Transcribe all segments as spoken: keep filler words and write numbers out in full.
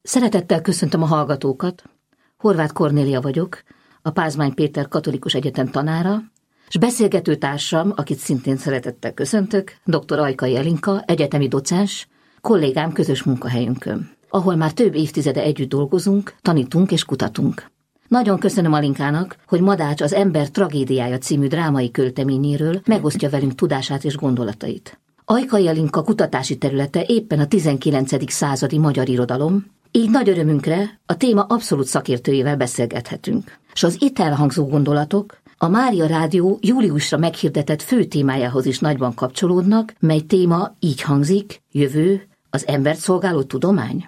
Szeretettel köszöntöm a hallgatókat. Horváth Kornélia vagyok, a Pázmány Péter Katolikus Egyetem tanára, és beszélgető társam, akit szintén szeretettel köszöntök, dr. Ajkai Elinka, egyetemi docens, kollégám közös munkahelyünkön, ahol már több évtizede együtt dolgozunk, tanítunk és kutatunk. Nagyon köszönöm Alinkának, hogy Madács az Ember tragédiája című drámai költeményéről megosztja velünk tudását és gondolatait. Ajkai Elinka kutatási területe éppen a tizenkilencedik századi magyar irodalom, így nagy örömünkre a téma abszolút szakértőjével beszélgethetünk. És az itt elhangzó gondolatok a Mária Rádió júliusra meghirdetett fő témájához is nagyban kapcsolódnak, mely téma így hangzik: jövő, az embert szolgáló tudomány.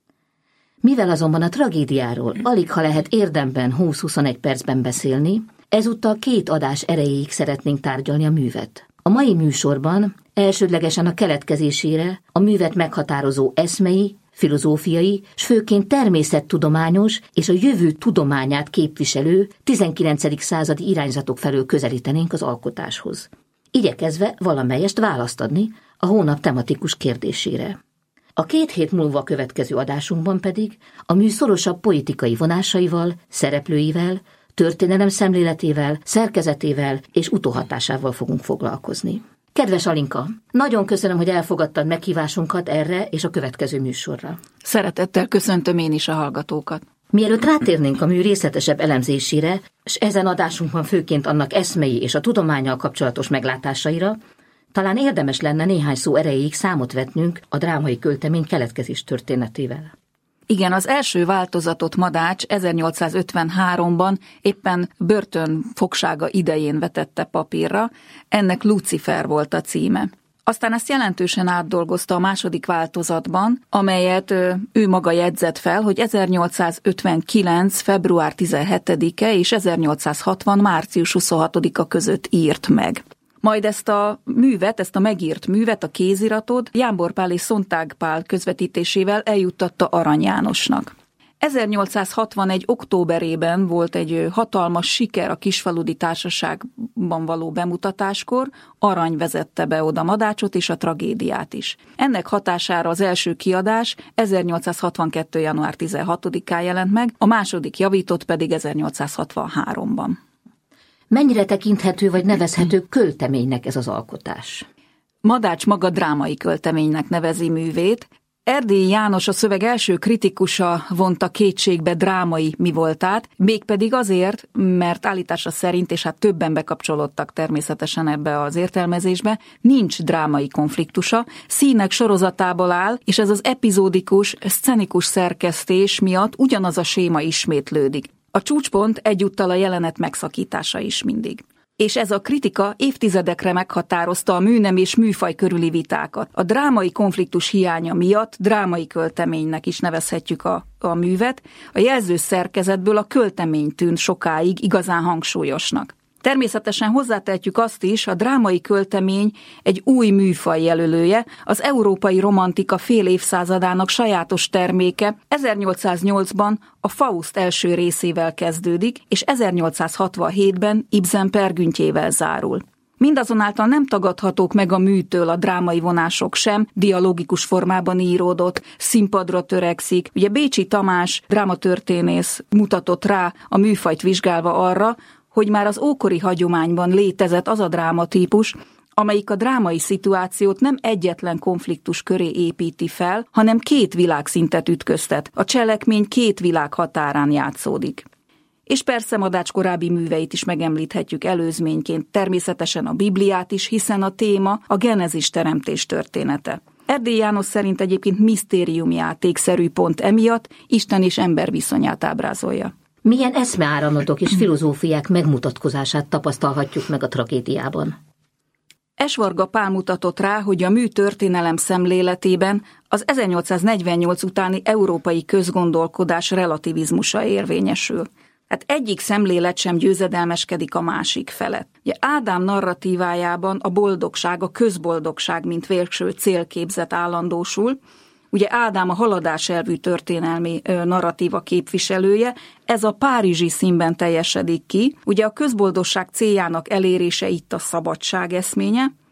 Mivel azonban a tragédiáról alig ha lehet érdemben húsz-huszonegy percben beszélni, ezúttal két adás erejéig szeretnénk tárgyalni a művet. A mai műsorban elsődlegesen a keletkezésére, a művet meghatározó eszmei, filozófiai, s főként természettudományos és a jövő tudományát képviselő tizenkilencedik századi irányzatok felől közelítenénk az alkotáshoz, igyekezve valamelyest választ adni a hónap tematikus kérdésére. A két hét múlva következő adásunkban pedig a mű szorosabb politikai vonásaival, szereplőivel, történelem szemléletével, szerkezetével és utóhatásával fogunk foglalkozni. Kedves Alinka, nagyon köszönöm, hogy elfogadtad meghívásunkat erre és a következő műsorra. Szeretettel köszöntöm én is a hallgatókat. Mielőtt rátérnénk a mű részletesebb elemzésére, és ezen adásunkban főként annak eszmei és a tudománnyal kapcsolatos meglátásaira, talán érdemes lenne néhány szó erejéig számot vetnünk a drámai költemény keletkezés történetével. Igen, az első változatot Madács ezernyolcszázötvenháromban éppen börtönfogsága idején vetette papírra, ennek Lucifer volt a címe. Aztán ezt jelentősen átdolgozta a második változatban, amelyet ő maga jegyzett fel, hogy ezernyolcszázötvenkilenc. február tizenhetedike és ezernyolcszázhatvan. március huszonhatodika között írt meg. Majd ezt a művet, ezt a megírt művet, a kéziratot Jámbor Pál és Szontág Pál közvetítésével eljuttatta Arany Jánosnak. ezernyolcszázhatvanegy. októberében volt egy hatalmas siker a Kisfaludy Társaságban való bemutatáskor, Arany vezette be oda Madácsot és a tragédiát is. Ennek hatására az első kiadás ezernyolcszázhatvankettő. január tizenhatodikán jelent meg, a második javított pedig ezernyolcszázhatvanháromban. Mennyire tekinthető vagy nevezhető költeménynek ez az alkotás? Madács maga drámai költeménynek nevezi művét. Erdélyi János, a szöveg első kritikusa vonta kétségbe drámai mi voltát, mégpedig azért, mert állítása szerint, és hát többen bekapcsolódtak természetesen ebbe az értelmezésbe, nincs drámai konfliktusa, színek sorozatából áll, és ez az epizódikus, szcenikus szerkesztés miatt ugyanaz a séma ismétlődik. A csúcspont egyúttal a jelenet megszakítása is mindig. És ez a kritika évtizedekre meghatározta a műnem és műfaj körüli vitákat. A drámai konfliktus hiánya miatt drámai költeménynek is nevezhetjük a, a művet. A jelző szerkezetből a költemény tűnt sokáig igazán hangsúlyosnak. Természetesen hozzátehetjük azt is, a drámai költemény egy új műfaj jelölője, az európai romantika fél évszázadának sajátos terméke. ezernyolcszáznyolcban a Faust első részével kezdődik, és ezernyolcszázhatvanhétben Ibsen Pergüntjével zárul. Mindazonáltal nem tagadhatók meg a műtől a drámai vonások sem, dialógikus formában íródott, színpadra törekszik. Ugye Bécsi Tamás drámatörténész mutatott rá a műfajt vizsgálva arra, hogy már az ókori hagyományban létezett az a drámatípus, amelyik a drámai szituációt nem egyetlen konfliktus köré építi fel, hanem két világszintet ütköztet. A cselekmény két világ határán játszódik. És persze Madács korábbi műveit is megemlíthetjük előzményként, természetesen a Bibliát is, hiszen a téma a Genezis teremtés története. Erdélyi János szerint egyébként misztériumjátékszerű pont emiatt Isten és ember viszonyát ábrázolja. Milyen eszmeáramlatok és filozófiák megmutatkozását tapasztalhatjuk meg a tragédiában? Esvarga Pál mutatott rá, hogy a mű történelem szemléletében az ezernyolcszáznegyvennyolc utáni európai közgondolkodás relativizmusa érvényesül. Hát egyik szemlélet sem győzedelmeskedik a másik felett. Ugye Ádám narratívájában a boldogság, a közboldogság, mint végső célképzet állandósul. Ugye Ádám a haladás elvű történelmi narratíva képviselője, ez a párizsi színben teljesedik ki. Ugye a közboldogság céljának elérése itt a szabadság eszménye,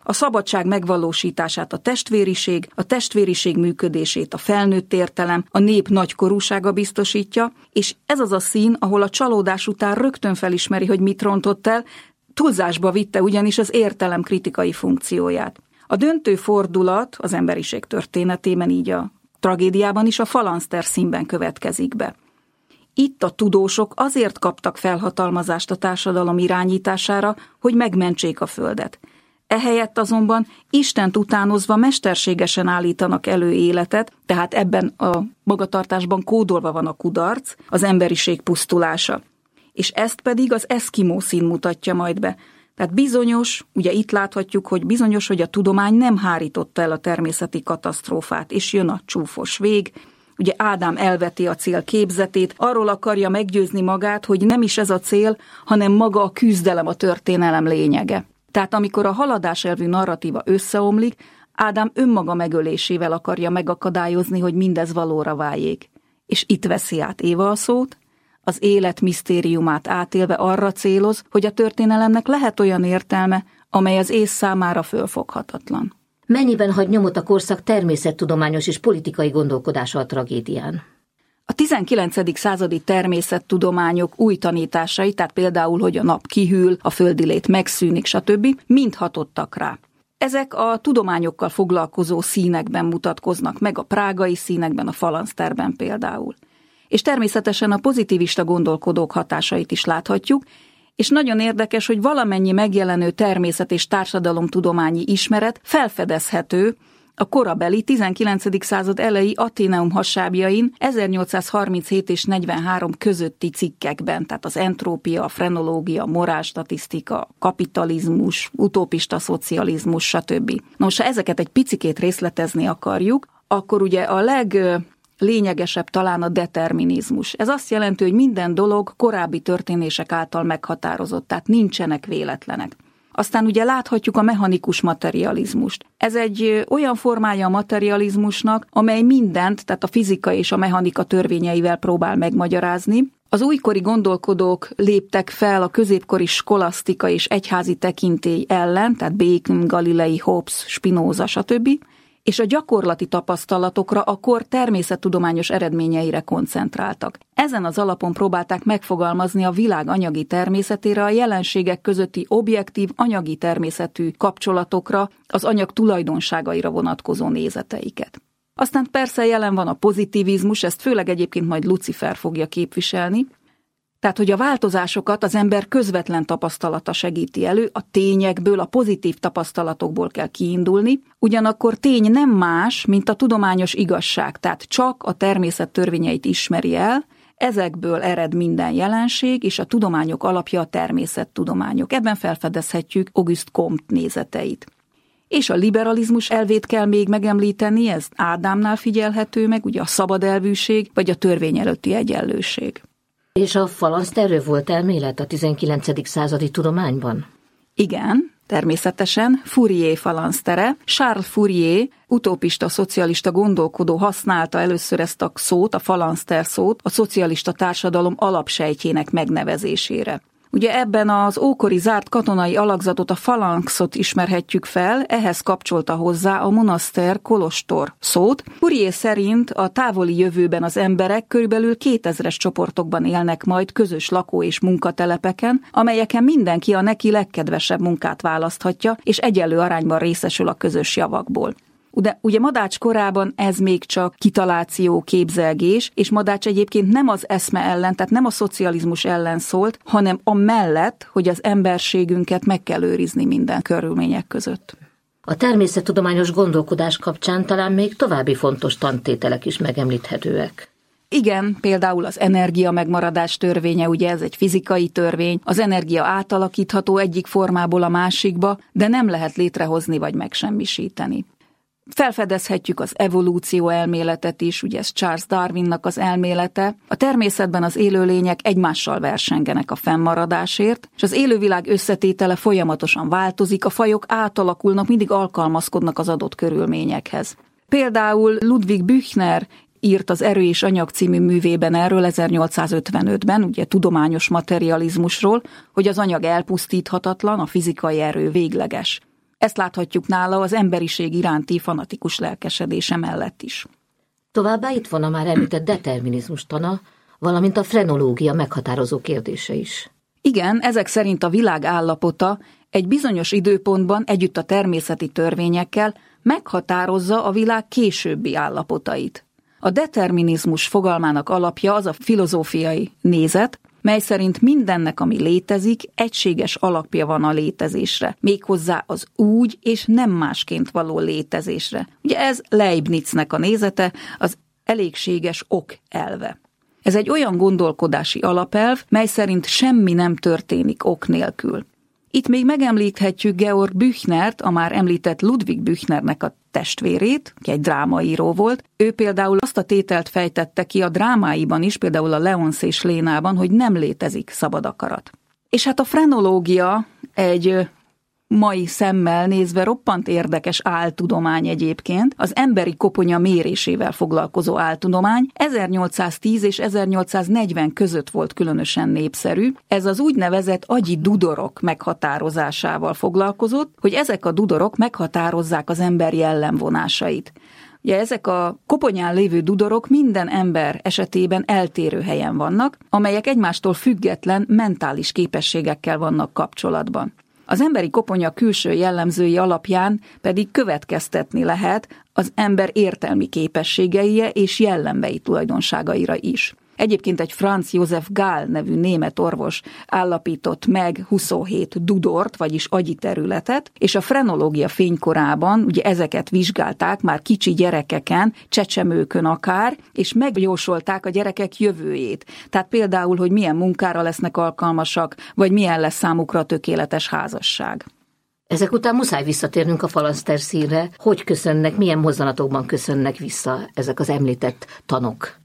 a szabadság megvalósítását a testvériség, a testvériség működését a felnőtt értelem, a nép nagykorúsága biztosítja, és ez az a szín, ahol a csalódás után rögtön felismeri, hogy mit rontott el, túlzásba vitte ugyanis az értelem kritikai funkcióját. A döntő fordulat az emberiség történetében, így a tragédiában is a falanszter színben következik be. Itt a tudósok azért kaptak felhatalmazást a társadalom irányítására, hogy megmentsék a földet. Ehelyett azonban Istent utánozva mesterségesen állítanak elő életet, tehát ebben a magatartásban kódolva van a kudarc, az emberiség pusztulása. És ezt pedig az eszkimó szín mutatja majd be. Tehát bizonyos, ugye itt láthatjuk, hogy bizonyos, hogy a tudomány nem hárította el a természeti katasztrófát, és jön a csúfos vég. Ugye Ádám elveti a cél képzetét, arról akarja meggyőzni magát, hogy nem is ez a cél, hanem maga a küzdelem a történelem lényege. Tehát amikor a haladás elvű narratíva összeomlik, Ádám önmaga megölésével akarja megakadályozni, hogy mindez valóra váljék. És itt veszi át Éva a szót, az élet misztériumát átélve arra céloz, hogy a történelemnek lehet olyan értelme, amely az ész számára fölfoghatatlan. Mennyiben hagy nyomot a korszak természettudományos és politikai gondolkodása a tragédián? A tizenkilencedik századi természettudományok új tanításai, tehát például, hogy a nap kihűl, a földi lét megszűnik, stb. Mind hatottak rá. Ezek a tudományokkal foglalkozó színekben mutatkoznak meg, a prágai színekben, a falanszterben például. És természetesen a pozitivista gondolkodók hatásait is láthatjuk, és nagyon érdekes, hogy valamennyi megjelenő természet- és társadalomtudományi ismeret felfedezhető a korabeli tizenkilencedik század elejé Athenaeum hasábjain ezernyolcszázharminchét és negyvenhárom közötti cikkekben, tehát az entrópia, a frenológia, morálstatisztika, kapitalizmus, utópista szocializmus, stb. Nos, ha ezeket egy picikét részletezni akarjuk, akkor ugye a leglényegesebb talán a determinizmus. Ez azt jelenti, hogy minden dolog korábbi történések által meghatározott, tehát nincsenek véletlenek. Aztán ugye láthatjuk a mechanikus materializmust. Ez egy olyan formája a materializmusnak, amely mindent, tehát a fizika és a mechanika törvényeivel próbál megmagyarázni. Az újkori gondolkodók léptek fel a középkori skolasztika és egyházi tekintély ellen, tehát Bacon, Galilei, Hobbes, Spinoza, stb., és a gyakorlati tapasztalatokra, a kor természettudományos eredményeire koncentráltak. Ezen az alapon próbálták megfogalmazni a világ anyagi természetére, a jelenségek közötti objektív anyagi természetű kapcsolatokra, az anyag tulajdonságaira vonatkozó nézeteiket. Aztán persze jelen van a pozitivizmus, ezt főleg egyébként majd Lucifer fogja képviselni, tehát, hogy a változásokat az ember közvetlen tapasztalata segíti elő, a tényekből, a pozitív tapasztalatokból kell kiindulni, ugyanakkor tény nem más, mint a tudományos igazság, tehát csak a természet törvényeit ismeri el, ezekből ered minden jelenség, és a tudományok alapja a természettudományok. Ebben felfedezhetjük Auguste Comte nézeteit. És a liberalizmus elvét kell még megemlíteni, ez Ádámnál figyelhető meg, ugye a szabad elvűség, vagy a törvény előtti egyenlőség. És a falanszterről volt elmélet a tizenkilencedik századi tudományban? Igen, természetesen Fourier falansztere. Charles Fourier, utópista szocialista gondolkodó használta először ezt a szót, a falanszter szót, a szocialista társadalom alapsejtjének megnevezésére. Ugye ebben az ókori zárt katonai alakzatot, a falanxot ismerhetjük fel, ehhez kapcsolta hozzá a monaszter, kolostor szót. Fourier szerint a távoli jövőben az emberek körülbelül kétezres csoportokban élnek majd közös lakó- és munkatelepeken, amelyeken mindenki a neki legkedvesebb munkát választhatja, és egyenlő arányban részesül a közös javakból. De ugye Madács korában ez még csak kitaláció, képzelgés, és Madács egyébként nem az eszme ellen, tehát nem a szocializmus ellen szólt, hanem amellett, hogy az emberségünket meg kell őrizni minden körülmények között. A természettudományos gondolkodás kapcsán talán még további fontos tantételek is megemlíthetőek. Igen, például az energia megmaradás törvénye, ugye ez egy fizikai törvény, az energia átalakítható egyik formából a másikba, de nem lehet létrehozni vagy megsemmisíteni. Felfedezhetjük az evolúció elméletet is, ugye ez Charles Darwinnak az elmélete. A természetben az élőlények egymással versengenek a fennmaradásért, és az élővilág összetétele folyamatosan változik, a fajok átalakulnak, mindig alkalmazkodnak az adott körülményekhez. Például Ludwig Büchner írt az Erő és anyag című művében erről ezernyolcszázötvenötben, ugye tudományos materializmusról, hogy az anyag elpusztíthatatlan, a fizikai erő végleges. Ezt láthatjuk nála az emberiség iránti fanatikus lelkesedése mellett is. Továbbá itt van a már említett determinizmus tana, valamint a frenológia meghatározó kérdése is. Igen, ezek szerint a világ állapota egy bizonyos időpontban együtt a természeti törvényekkel meghatározza a világ későbbi állapotait. A determinizmus fogalmának alapja az a filozófiai nézet, mely szerint mindennek, ami létezik, egységes alapja van a létezésre, méghozzá az úgy és nem másként való létezésre. Ugye ez Leibniznek a nézete, az elégséges ok elve. Ez egy olyan gondolkodási alapelv, mely szerint semmi nem történik ok nélkül. Itt még megemlíthetjük Georg Büchnert, a már említett Ludwig Büchnernek a testvérét, aki egy drámaíró volt. Ő például azt a tételt fejtette ki a drámáiban is, például a Leonce és Lénában, hogy nem létezik szabad akarat. És hát a frenológia egy mai szemmel nézve roppant érdekes áltudomány egyébként, az emberi koponya mérésével foglalkozó áltudomány ezernyolcszáztíz és ezernyolcszáznegyven között volt különösen népszerű. Ez az úgynevezett agyi dudorok meghatározásával foglalkozott, hogy ezek a dudorok meghatározzák az ember jellemvonásait. Ugye ezek a koponyán lévő dudorok minden ember esetében eltérő helyen vannak, amelyek egymástól független mentális képességekkel vannak kapcsolatban. Az emberi koponya külső jellemzői alapján pedig következtetni lehet az ember értelmi képességeire és jellembeli tulajdonságaira is. Egyébként egy Franz Josef Gál nevű német orvos állapított meg huszonhét dudort, vagyis agyi területet, és a frenológia fénykorában ugye ezeket vizsgálták már kicsi gyerekeken, csecsemőkön akár, és megjósolták a gyerekek jövőjét. Tehát például, hogy milyen munkára lesznek alkalmasak, vagy milyen lesz számukra a tökéletes házasság. Ezek után muszáj visszatérnünk a falanszterszínre. Hogy köszönnek, milyen mozzanatokban köszönnek vissza ezek az említett tanok?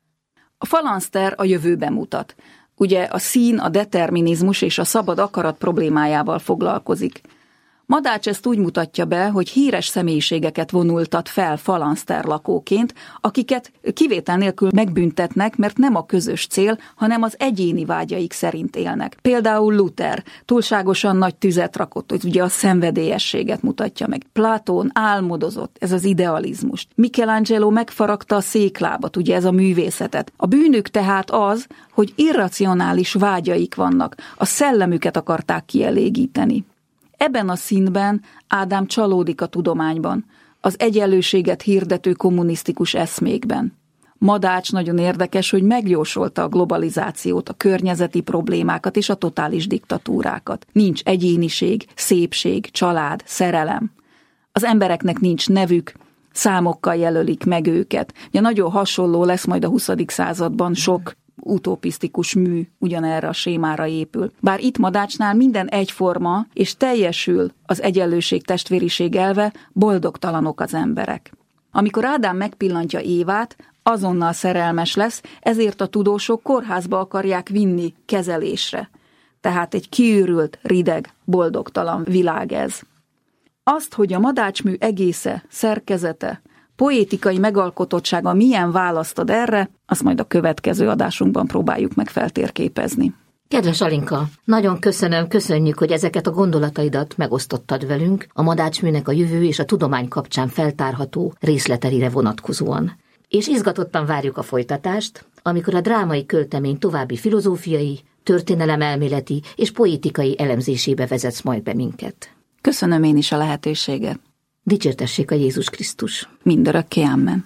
A falanszter a jövőben mutat. Ugye a szín, a determinizmus és a szabad akarat problémájával foglalkozik. Madács ezt úgy mutatja be, hogy híres személyiségeket vonultat fel falanszter lakóként, akiket kivétel nélkül megbüntetnek, mert nem a közös cél, hanem az egyéni vágyaik szerint élnek. Például Luther túlságosan nagy tüzet rakott, hogy ugye a szenvedélyességet mutatja meg. Platón álmodozott, ez az idealizmust. Michelangelo megfaragta a széklábat, ugye ez a művészetet. A bűnük tehát az, hogy irracionális vágyaik vannak, a szellemüket akarták kielégíteni. Ebben a színben Ádám csalódik a tudományban, az egyenlőséget hirdető kommunisztikus eszmékben. Madács nagyon érdekes, hogy megjósolta a globalizációt, a környezeti problémákat és a totális diktatúrákat. Nincs egyéniség, szépség, család, szerelem. Az embereknek nincs nevük, számokkal jelölik meg őket. Ugye nagyon hasonló lesz majd a huszadik században sok utopisztikus mű ugyanerre a sémára épül. Bár itt Madácsnál minden egyforma, és teljesül az egyenlőség testvériség elve, boldogtalanok az emberek. Amikor Ádám megpillantja Évát, azonnal szerelmes lesz, ezért a tudósok kórházba akarják vinni kezelésre. Tehát egy kiürült, rideg, boldogtalan világ ez. Azt, hogy a madácsmű egésze, szerkezete, poétikai megalkotottsága milyen választ ad erre, azt majd a következő adásunkban próbáljuk meg feltérképezni. Kedves Alinka, nagyon köszönöm, köszönjük, hogy ezeket a gondolataidat megosztottad velünk a madácsműnek a jövő és a tudomány kapcsán feltárható részleteire vonatkozóan. És izgatottan várjuk a folytatást, amikor a drámai költemény további filozófiai, történelemelméleti és poétikai elemzésébe vezetsz majd be minket. Köszönöm én is a lehetőséget. Dicsértessék a Jézus Krisztus. Mindörökké, amen.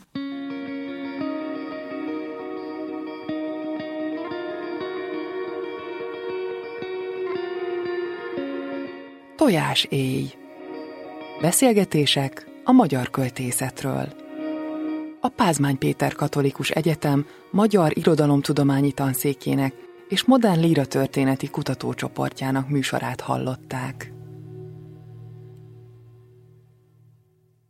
Tojás éj. Beszélgetések a magyar költészetről. A Pázmány Péter Katolikus Egyetem Magyar Irodalomtudományi Tanszékének és Modern Líratörténeti Kutatócsoportjának műsorát hallották.